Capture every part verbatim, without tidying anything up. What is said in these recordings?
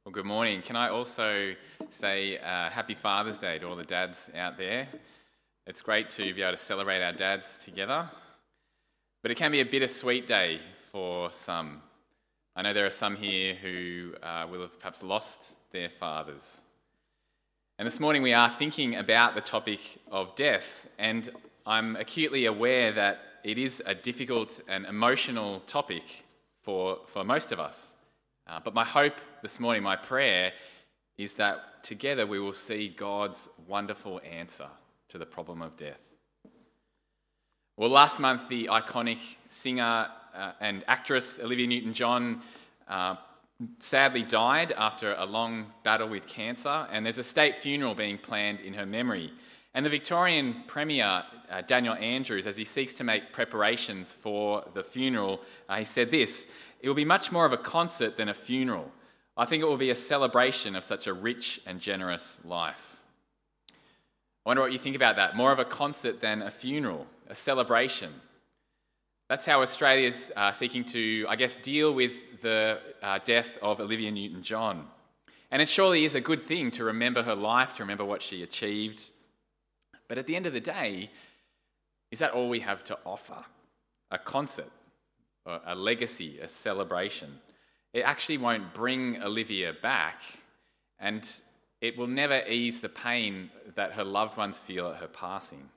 Well, good morning. Can I also say uh, Happy Father's Day to all the dads out there? It's great to be able to celebrate our dads together, but it can be a bittersweet day for some. I know there are some here who uh, will have perhaps lost their fathers. And this morning we are thinking about the topic of death, and I'm acutely aware that it is a difficult and emotional topic for, for most of us. Uh, but my hope this morning, my prayer, is that together we will see God's wonderful answer to the problem of death. Well, last month the iconic singer uh, and actress Olivia Newton-John uh, sadly died after a long battle with cancer, and there's a state funeral being planned in her memory. And the Victorian Premier, uh, Daniel Andrews, as he seeks to make preparations for the funeral, uh, he said this: "It will be much more of a concert than a funeral. I think it will be a celebration of such a rich and generous life." I wonder what you think about that. More of a concert than a funeral, a celebration. That's how Australia's uh, seeking to, I guess, deal with the uh, death of Olivia Newton-John. And it surely is a good thing to remember her life, to remember what she achieved. But at the end of the day, is that all we have to offer? A concert, or a legacy, a celebration? It actually won't bring Olivia back, and it will never ease the pain that her loved ones feel at her passing.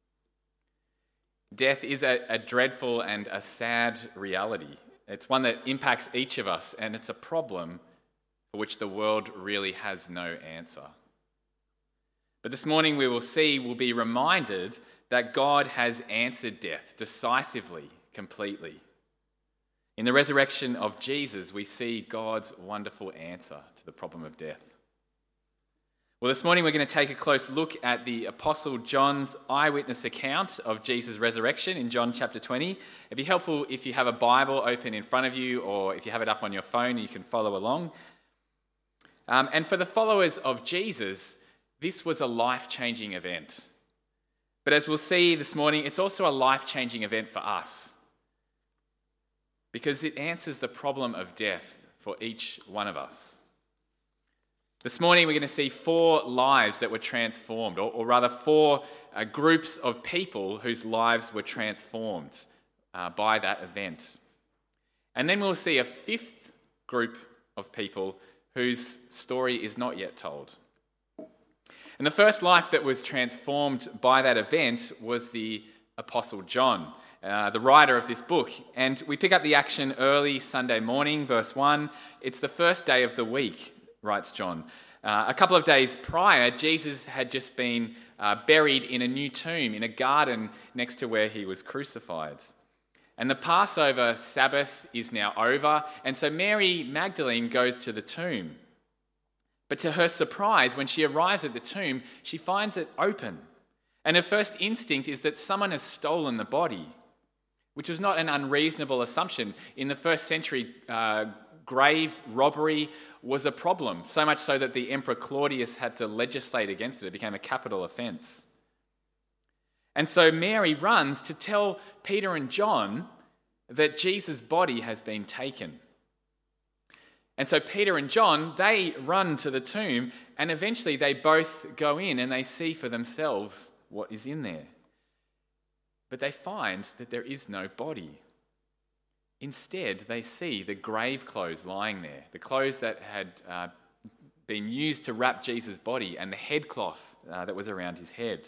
Death is a, a dreadful and a sad reality. It's one that impacts each of us, and it's a problem for which the world really has no answer. But this morning we will see, we'll be reminded that God has answered death decisively, completely. In the resurrection of Jesus, we see God's wonderful answer to the problem of death. Well, this morning we're going to take a close look at the Apostle John's eyewitness account of Jesus' resurrection in John chapter twenty. It'd be helpful if you have a Bible open in front of you, or if you have it up on your phone, you can follow along. Um, and for the followers of Jesus, this was a life-changing event. But as we'll see this morning, it's also a life-changing event for us, because it answers the problem of death for each one of us. This morning we're going to see four lives that were transformed, or, or rather four uh, groups of people whose lives were transformed uh, by that event. And then we'll see a fifth group of people whose story is not yet told. And the first life that was transformed by that event was the Apostle John, uh, the writer of this book. And we pick up the action early Sunday morning, verse one. It's the first day of the week, writes John. Uh, a couple of days prior, Jesus had just been uh, buried in a new tomb in a garden next to where he was crucified. And the Passover Sabbath is now over, and so Mary Magdalene goes to the tomb. But to her surprise, when she arrives at the tomb, she finds it open. And her first instinct is that someone has stolen the body, which was not an unreasonable assumption. In the first century, uh, grave robbery was a problem, so much so that the Emperor Claudius had to legislate against it. It became a capital offence. And so Mary runs to tell Peter and John that Jesus' body has been taken. And so Peter and John, they run to the tomb, and eventually they both go in and they see for themselves what is in there. But they find that there is no body. Instead, they see the grave clothes lying there, the clothes that had uh, been used to wrap Jesus' body, and the headcloth uh, that was around his head.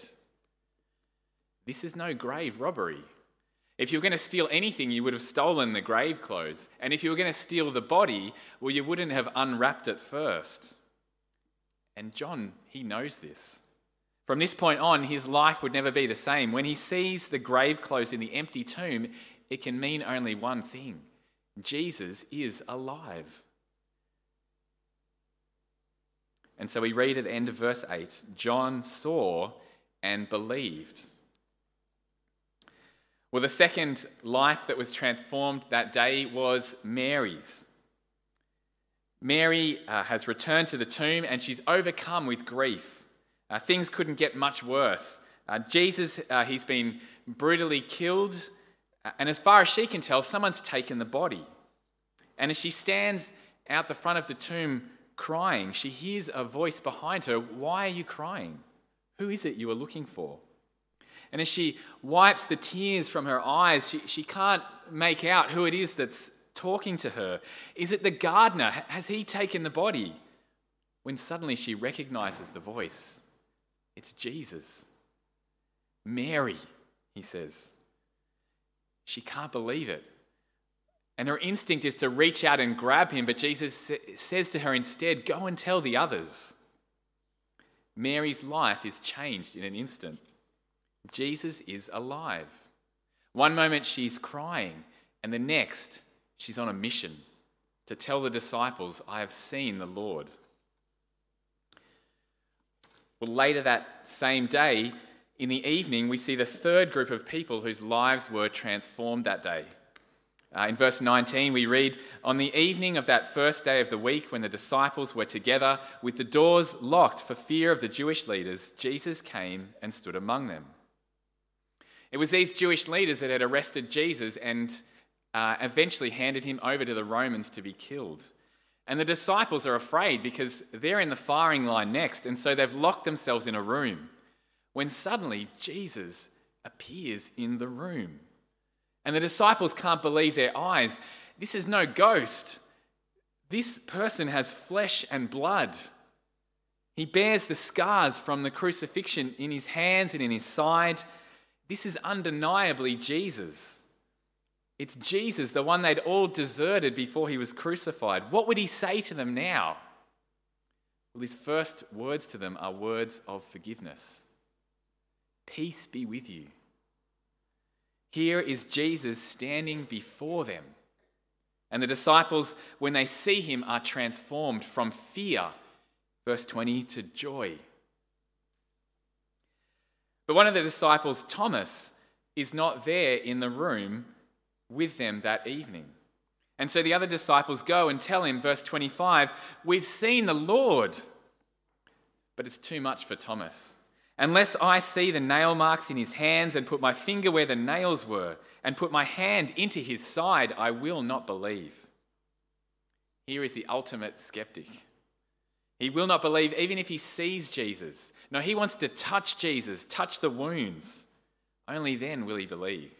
This is no grave robbery. If you were going to steal anything, you would have stolen the grave clothes. And if you were going to steal the body, well, you wouldn't have unwrapped it first. And John, he knows this. From this point on, his life would never be the same. When he sees the grave clothes in the empty tomb, it can mean only one thing: Jesus is alive. And so we read at the end of verse eight, John saw and believed. Well, the second life that was transformed that day was Mary's. Mary uh, has returned to the tomb, and she's overcome with grief. Uh, things couldn't get much worse. Uh, Jesus, uh, he's been brutally killed, and as far as she can tell, someone's taken the body. And as she stands out the front of the tomb crying, she hears a voice behind her. Why are you crying? Who is it you are looking for? And as she wipes the tears from her eyes, she, she can't make out who it is that's talking to her. Is it the gardener? Has he taken the body? When suddenly she recognizes the voice. It's Jesus. Mary, he says. She can't believe it. And her instinct is to reach out and grab him, but Jesus says to her instead, go and tell the others. Mary's life is changed in an instant. Jesus is alive. One moment she's crying, and the next she's on a mission to tell the disciples, I have seen the Lord. Well, later that same day, in the evening, we see the third group of people whose lives were transformed that day. Uh, in verse nineteen, we read, on the evening of that first day of the week, when the disciples were together with the doors locked for fear of the Jewish leaders, Jesus came and stood among them. It was these Jewish leaders that had arrested Jesus and uh, eventually handed him over to the Romans to be killed. And the disciples are afraid because they're in the firing line next, and so they've locked themselves in a room. When suddenly Jesus appears in the room. And the disciples can't believe their eyes. This is no ghost. This person has flesh and blood. He bears the scars from the crucifixion in his hands and in his side. This is undeniably Jesus. It's Jesus, the one they'd all deserted before he was crucified. What would he say to them now? Well, his first words to them are words of forgiveness. Peace be with you. Here is Jesus standing before them. And the disciples, when they see him, are transformed from fear, verse twenty, to joy. But one of the disciples, Thomas, is not there in the room with them that evening. And so the other disciples go and tell him, verse twenty-five, we've seen the Lord. But it's too much for Thomas. Unless I see the nail marks in his hands and put my finger where the nails were and put my hand into his side, I will not believe. Here is the ultimate skeptic. He will not believe even if he sees Jesus. No, he wants to touch Jesus, touch the wounds. Only then will he believe.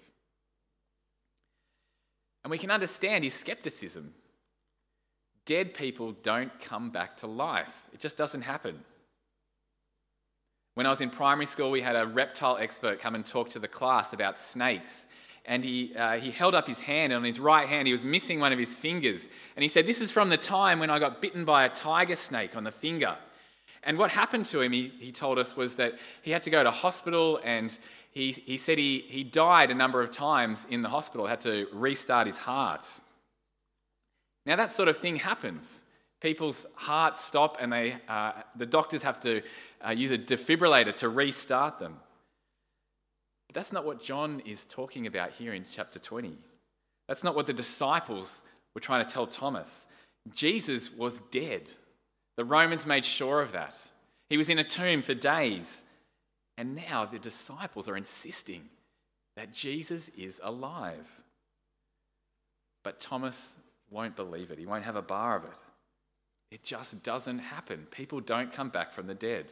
And we can understand his skepticism. Dead people don't come back to life. It just doesn't happen. When I was in primary school, we had a reptile expert come and talk to the class about snakes. And he uh, he held up his hand, and on his right hand he was missing one of his fingers. And he said, this is from the time when I got bitten by a tiger snake on the finger. And what happened to him, he, he told us, was that he had to go to hospital, and he, he said he, he died a number of times in the hospital, had to restart his heart. Now that sort of thing happens. People's hearts stop, and they uh, the doctors have to uh, use a defibrillator to restart them. But that's not what John is talking about here in chapter twenty. That's not what the disciples were trying to tell Thomas. Jesus was dead. The Romans made sure of that. He was in a tomb for days. And now the disciples are insisting that Jesus is alive. But Thomas won't believe it. He won't have a bar of it. It just doesn't happen. People don't come back from the dead.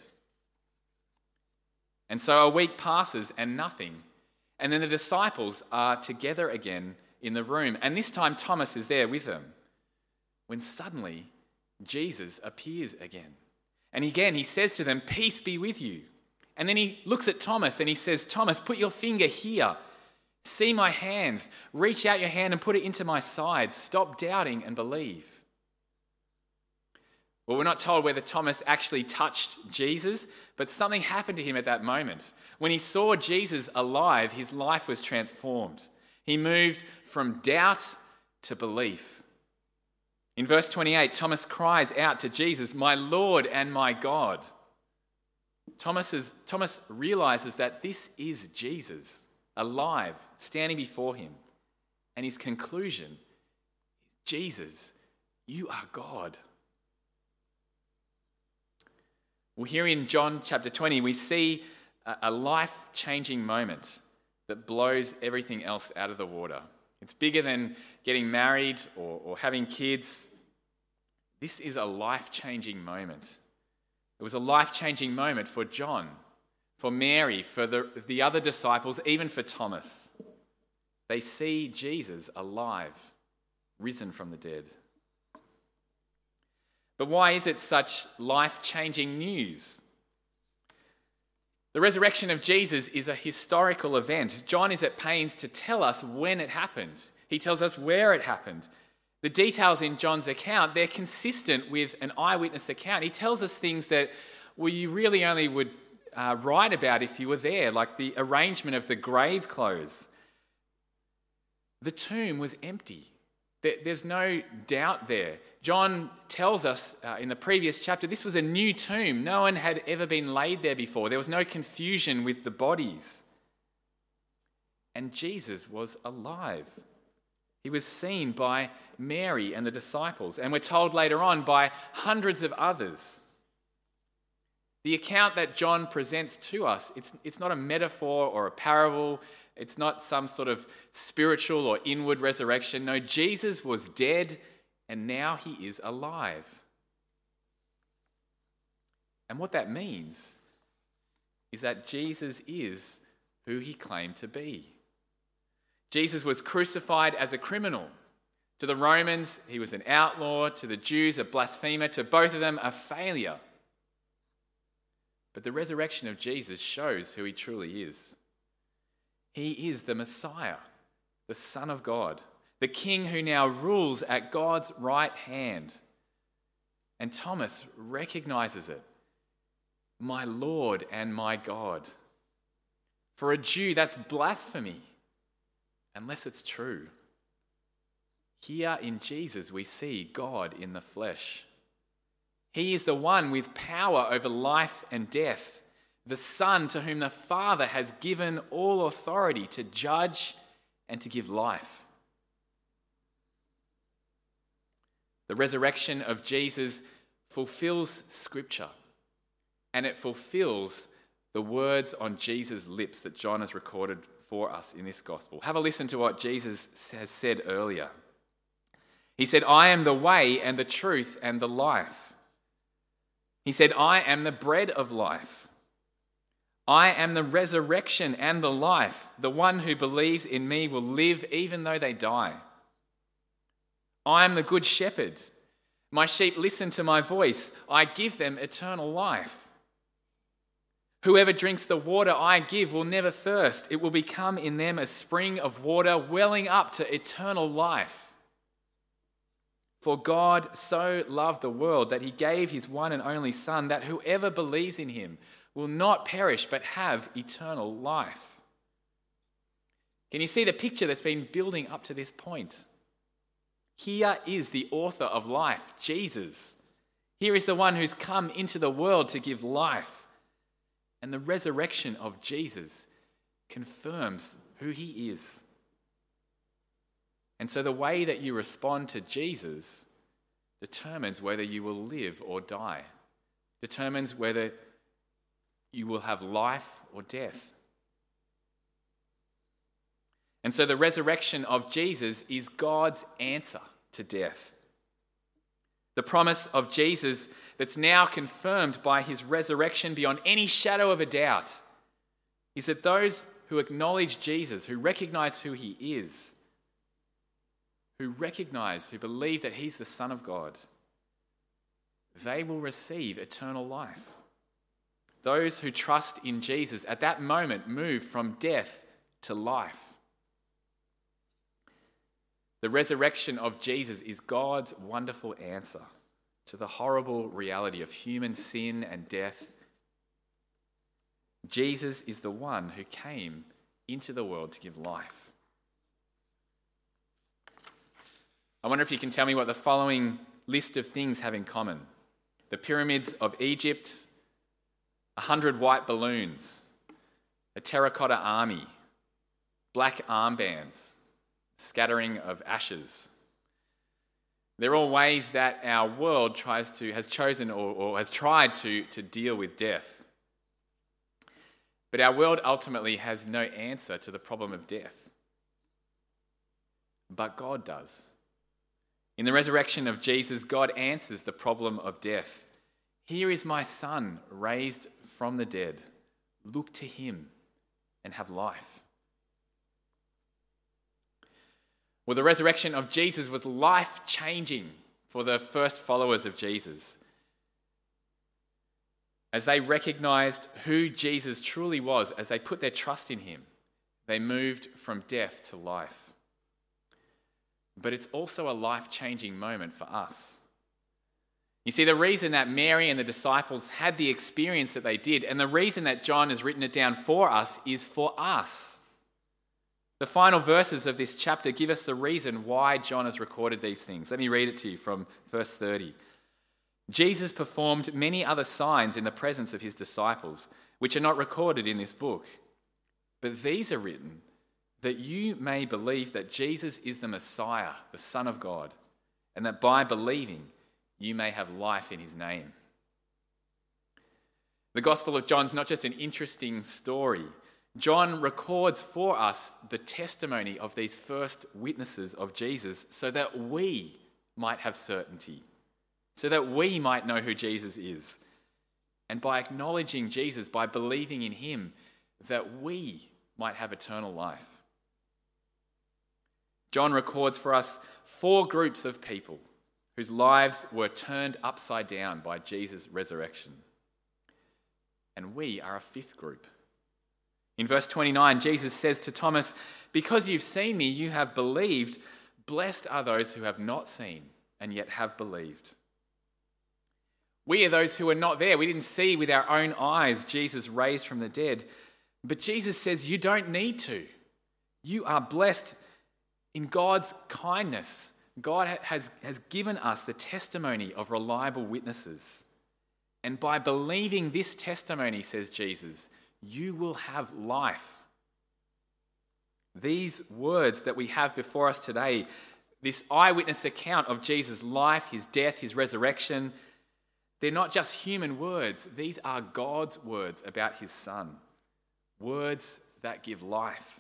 And so a week passes and nothing. And then the disciples are together again in the room. And this time Thomas is there with them. When suddenly Jesus appears again. And again he says to them, peace be with you. And then he looks at Thomas and he says, Thomas, put your finger here. See my hands. Reach out your hand and put it into my side. Stop doubting and believe. Well, we're not told whether Thomas actually touched Jesus, but something happened to him at that moment. When he saw Jesus alive, his life was transformed. He moved from doubt to belief. In verse twenty-eight, Thomas cries out to Jesus, my Lord and my God. Thomas, is, Thomas realizes that this is Jesus, alive, standing before him. And his conclusion is, Jesus, you are God. Well, here in John chapter twenty, we see a life-changing moment that blows everything else out of the water. It's bigger than getting married or, or having kids. This is a life-changing moment. It was a life-changing moment for John, for Mary, for the, the other disciples, even for Thomas. They see Jesus alive, risen from the dead. But why is it such life-changing news? The resurrection of Jesus is a historical event. John is at pains to tell us when it happened. He tells us where it happened. The details in John's account, they're consistent with an eyewitness account. He tells us things that, well, you really only would uh, write about if you were there, like the arrangement of the grave clothes. The tomb was empty. There, there's no doubt there. John tells us uh, in the previous chapter, this was a new tomb. No one had ever been laid there before. There was no confusion with the bodies. And Jesus was alive. He was seen by Mary and the disciples, and we're told later on by hundreds of others. The account that John presents to us, it's, it's not a metaphor or a parable. It's not some sort of spiritual or inward resurrection. No, Jesus was dead and now he is alive. And what that means is that Jesus is who he claimed to be. Jesus was crucified as a criminal. To the Romans, he was an outlaw. To the Jews, a blasphemer. To both of them, a failure. But the resurrection of Jesus shows who he truly is. He is the Messiah, the Son of God, the King who now rules at God's right hand. And Thomas recognizes it. My Lord and my God. For a Jew, that's blasphemy, unless it's true. Here in Jesus, we see God in the flesh. He is the one with power over life and death, the Son to whom the Father has given all authority to judge and to give life. The resurrection of Jesus fulfills Scripture, and it fulfills the words on Jesus' lips that John has recorded for us in this gospel. Have a listen to what Jesus has said earlier. He said, I am the way and the truth and the life. He said, I am the bread of life. I am the resurrection and the life. The one who believes in me will live even though they die. I am the good shepherd. My sheep listen to my voice. I give them eternal life. Whoever drinks the water I give will never thirst. It will become in them a spring of water welling up to eternal life. For God so loved the world that he gave his one and only Son, that whoever believes in him will not perish but have eternal life. Can you see the picture that's been building up to this point? Here is the author of life, Jesus. Here is the one who's come into the world to give life. And the resurrection of Jesus confirms who he is. And so the way that you respond to Jesus determines whether you will live or die, determines whether you will have life or death. And so the resurrection of Jesus is God's answer to death. The promise of Jesus that's now confirmed by his resurrection beyond any shadow of a doubt is that those who acknowledge Jesus, who recognize who he is, who recognize, who believe that he's the Son of God, they will receive eternal life. Those who trust in Jesus at that moment move from death to life. The resurrection of Jesus is God's wonderful answer to the horrible reality of human sin and death. Jesus is the one who came into the world to give life. I wonder if you can tell me what the following list of things have in common. The pyramids of Egypt, a hundred white balloons, a terracotta army, black armbands, scattering of ashes. They're all ways that our world tries to, has chosen or, or has tried to, to deal with death. But our world ultimately has no answer to the problem of death. But God does. In the resurrection of Jesus, God answers the problem of death. Here is my son raised from the dead. Look to him and have life. Well, the resurrection of Jesus was life-changing for the first followers of Jesus. As they recognized who Jesus truly was, as they put their trust in him, they moved from death to life. But it's also a life-changing moment for us. You see, the reason that Mary and the disciples had the experience that they did, and the reason that John has written it down for us, is for us. The final verses of this chapter give us the reason why John has recorded these things. Let me read it to you from verse thirty. Jesus performed many other signs in the presence of his disciples, which are not recorded in this book. But these are written that you may believe that Jesus is the Messiah, the Son of God, and that by believing you may have life in his name. The Gospel of John's not just an interesting story. John records for us the testimony of these first witnesses of Jesus so that we might have certainty, so that we might know who Jesus is. And by acknowledging Jesus, by believing in him, that we might have eternal life. John records for us four groups of people whose lives were turned upside down by Jesus' resurrection. And we are a fifth group. In verse twenty-nine, Jesus says to Thomas, "Because you've seen me, you have believed. Blessed are those who have not seen and yet have believed." We are those who are not there. We didn't see with our own eyes Jesus raised from the dead. But Jesus says you don't need to. You are blessed in God's kindness. God has, has given us the testimony of reliable witnesses. And by believing this testimony, says Jesus, you will have life. These words that we have before us today, this eyewitness account of Jesus' life, his death, his resurrection, they're not just human words. These are God's words about his Son. Words that give life.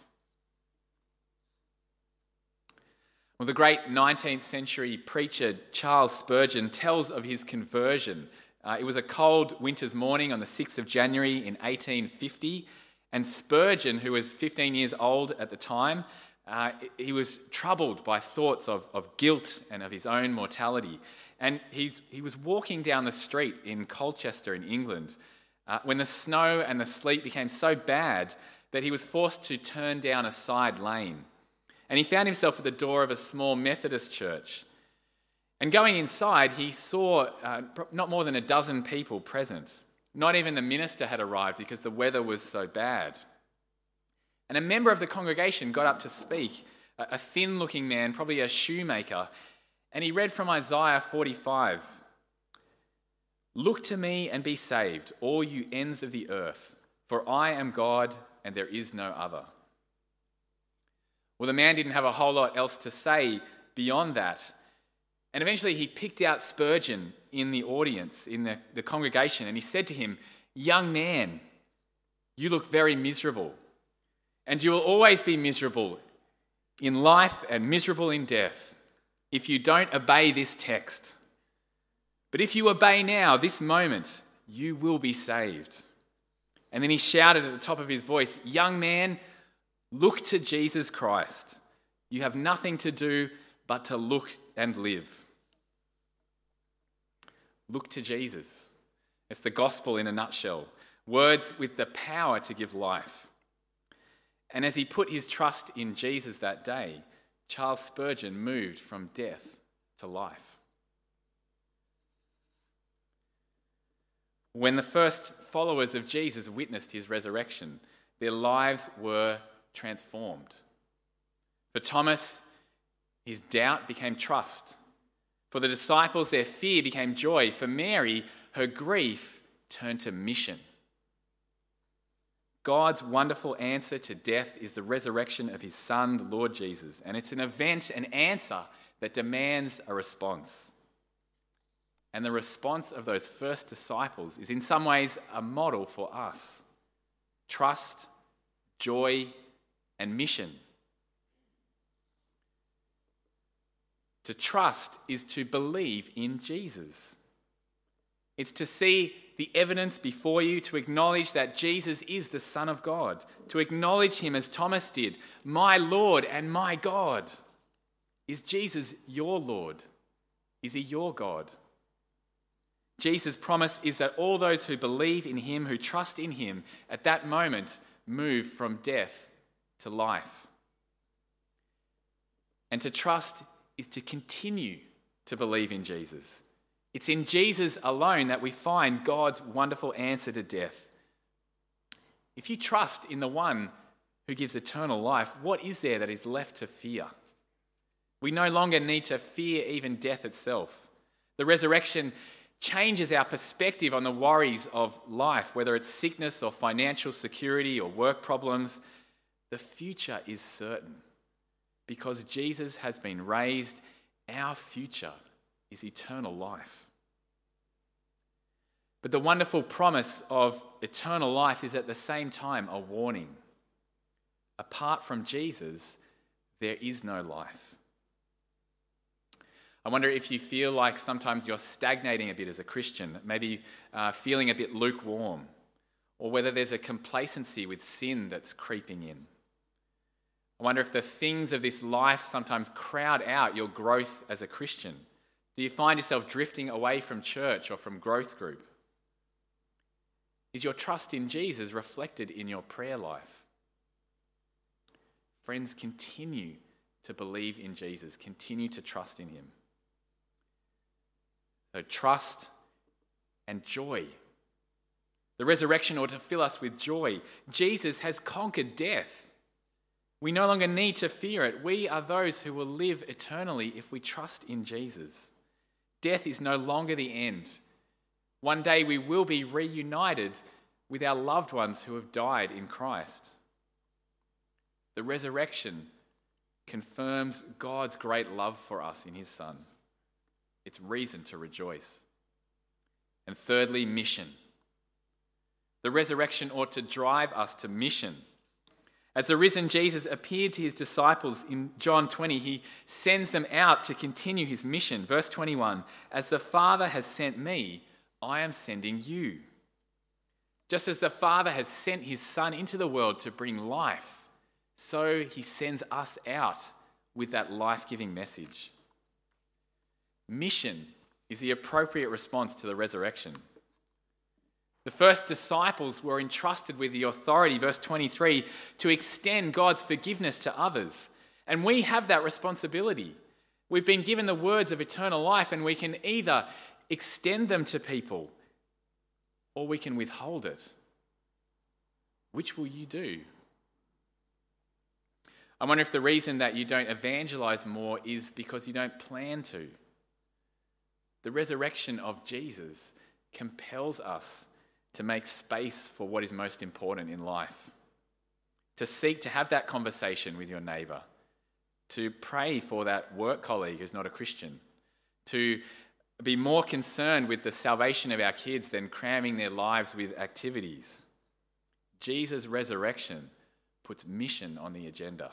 Well, the great nineteenth century preacher Charles Spurgeon tells of his conversion. Uh, it was a cold winter's morning on the sixth of January in eighteen fifty, and Spurgeon, who was fifteen years old at the time, uh, he was troubled by thoughts of, of guilt and of his own mortality. And he's, he was walking down the street in Colchester in England uh, when the snow and the sleet became so bad that he was forced to turn down a side lane. And he found himself at the door of a small Methodist church. And going inside, he saw uh, not more than a dozen people present. Not even the minister had arrived because the weather was so bad. And a member of the congregation got up to speak, a, a thin-looking man, probably a shoemaker, and he read from Isaiah forty-five. "Look to me and be saved, all you ends of the earth, for I am God and there is no other." Well, the man didn't have a whole lot else to say beyond that. And eventually he picked out Spurgeon in the audience, in the, the congregation, and he said to him, "Young man, you look very miserable, and you will always be miserable in life and miserable in death if you don't obey this text. But if you obey now, this moment, you will be saved." And then he shouted at the top of his voice, "Young man, look to Jesus Christ. You have nothing to do but to look and live." Look to Jesus. It's the gospel in a nutshell. Words with the power to give life. And as he put his trust in Jesus that day, Charles Spurgeon moved from death to life. When the first followers of Jesus witnessed his resurrection, their lives were transformed. For Thomas, his doubt became trust. For the disciples, their fear became joy. For Mary, her grief turned to mission. God's wonderful answer to death is the resurrection of his Son, the Lord Jesus. And it's an event, an answer that demands a response. And the response of those first disciples is in some ways a model for us. Trust, joy, and mission. To trust is to believe in Jesus. It's to see the evidence before you, to acknowledge that Jesus is the Son of God, to acknowledge him as Thomas did, my Lord and my God. Is Jesus your Lord? Is he your God? Jesus' promise is that all those who believe in him, who trust in him, at that moment move from death to life. And to trust is to continue to believe in Jesus. It's in Jesus alone that we find God's wonderful answer to death. If you trust in the one who gives eternal life, what is there that is left to fear? We no longer need to fear even death itself. The resurrection changes our perspective on the worries of life, whether it's sickness or financial security or work problems. The future is certain. Because Jesus has been raised, our future is eternal life. But the wonderful promise of eternal life is at the same time a warning. Apart from Jesus, there is no life. I wonder if you feel like sometimes you're stagnating a bit as a Christian, maybe uh, feeling a bit lukewarm, or whether there's a complacency with sin that's creeping in. I wonder if the things of this life sometimes crowd out your growth as a Christian. Do you find yourself drifting away from church or from growth group? Is your trust in Jesus reflected in your prayer life? Friends, continue to believe in Jesus. Continue to trust in him. So trust and joy. The resurrection ought to fill us with joy. Jesus has conquered death. We no longer need to fear it. We are those who will live eternally if we trust in Jesus. Death is no longer the end. One day we will be reunited with our loved ones who have died in Christ. The resurrection confirms God's great love for us in his Son. It's reason to rejoice. And thirdly, mission. The resurrection ought to drive us to mission. As the risen Jesus appeared to his disciples in John twenty, he sends them out to continue his mission. Verse twenty-one, as the Father has sent me, I am sending you. Just as the Father has sent his Son into the world to bring life, so he sends us out with that life-giving message. Mission is the appropriate response to the resurrection. The first disciples were entrusted with the authority, verse twenty-three, to extend God's forgiveness to others. And we have that responsibility. We've been given the words of eternal life, and we can either extend them to people or we can withhold it. Which will you do? I wonder if the reason that you don't evangelize more is because you don't plan to. The resurrection of Jesus compels us to make space for what is most important in life, to seek to have that conversation with your neighbour, to pray for that work colleague who's not a Christian, to be more concerned with the salvation of our kids than cramming their lives with activities. Jesus' resurrection puts mission on the agenda.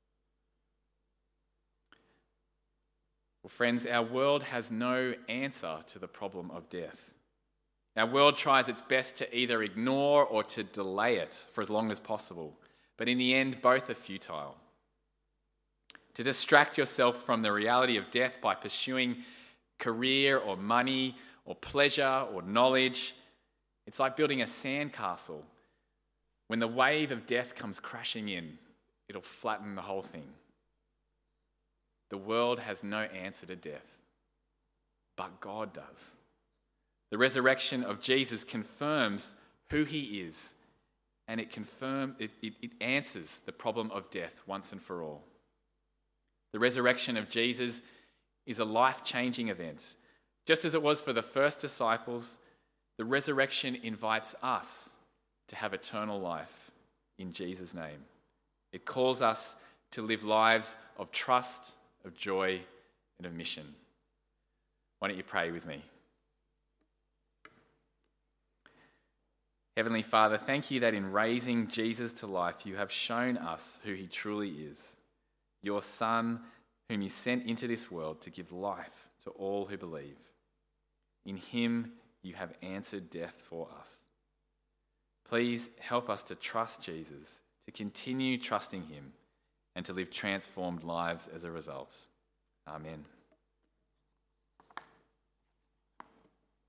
Well, friends, our world has no answer to the problem of death. Our world tries its best to either ignore or to delay it for as long as possible. But in the end, both are futile. To distract yourself from the reality of death by pursuing career or money or pleasure or knowledge, it's like building a sandcastle. When the wave of death comes crashing in, it'll flatten the whole thing. The world has no answer to death, but God does. The resurrection of Jesus confirms who he is, and it confirm it, it, it answers the problem of death once and for all. The resurrection of Jesus is a life-changing event. Just as it was for the first disciples, the resurrection invites us to have eternal life in Jesus' name. It calls us to live lives of trust, of joy, and of mission. Why don't you pray with me? Heavenly Father, thank you that in raising Jesus to life, you have shown us who he truly is. Your Son, whom you sent into this world to give life to all who believe. In him you have answered death for us. Please help us to trust Jesus, to continue trusting him, and to live transformed lives as a result. Amen.